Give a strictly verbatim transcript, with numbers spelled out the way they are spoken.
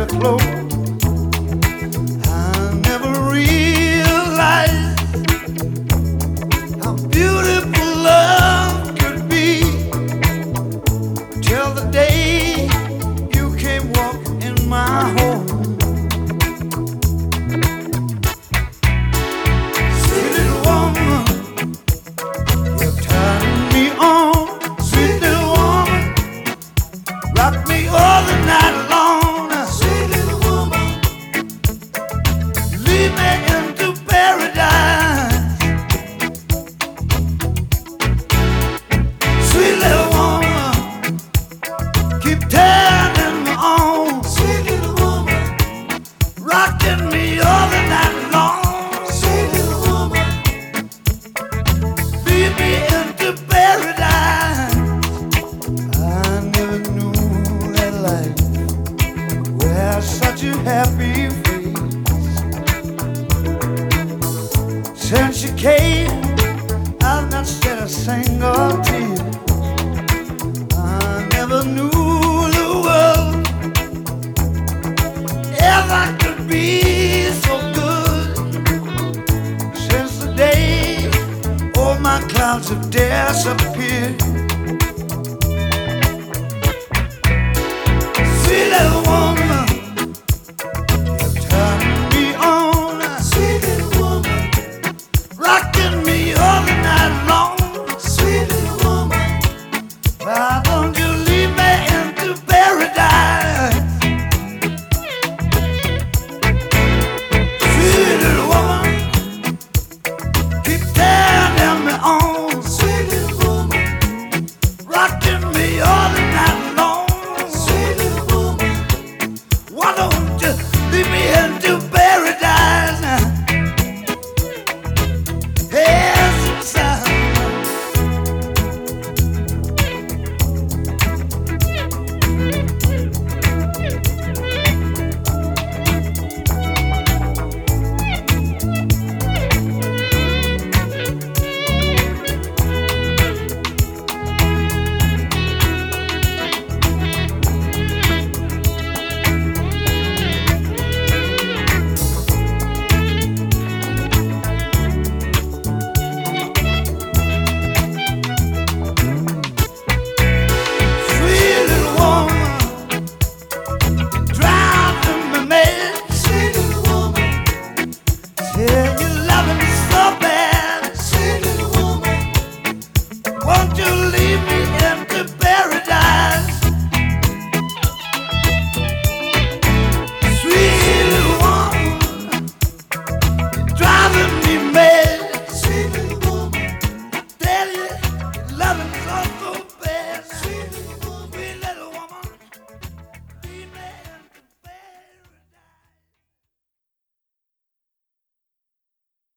very close. I never realized how beautiful love could be till the day you came walking in my home. Sweet little woman, you're turning me on. Sweet little woman, rock me all the night long. Sweet little woman, lead me into paradise. Sweet little woman, keep turning me on. Sweet little woman, rocking me all the night long. Sweet little woman, lead me into paradise. I never knew that life wear such a happy face. Since you came, I've not shed a single tear. I never knew the world ever could be so good. Since the day all my clouds have disappeared. Sweet little woman, you're turning me on. Sweet little woman, rocking me all the night long. Sweet little woman, why don't you lead me into paradise? Sweet little woman, keep turning me on. Sweet little woman, rocking me all the night long. Sweet little woman, why don't you leave me in